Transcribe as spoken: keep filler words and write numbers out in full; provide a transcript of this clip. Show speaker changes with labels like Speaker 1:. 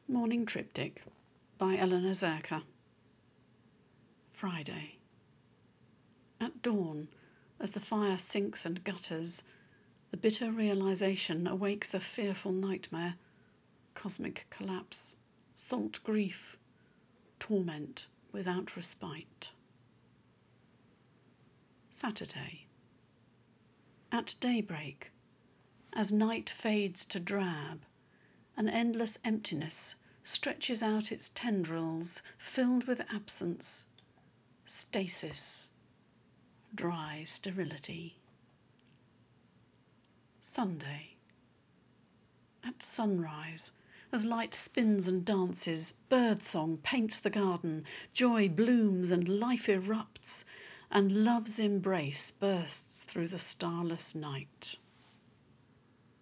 Speaker 1: Morning Triptych by Eleanor Zerker. Friday. At dawn, as the fire sinks and gutters, the bitter realization awakes a fearful nightmare, cosmic collapse, salt grief, torment without respite. Saturday. At daybreak, as night fades to drab, an endless emptiness stretches out its tendrils, filled with absence, stasis, dry sterility. Sunday. At sunrise, as light spins and dances, birdsong paints the garden, joy blooms and life erupts, and love's embrace bursts through the starless night.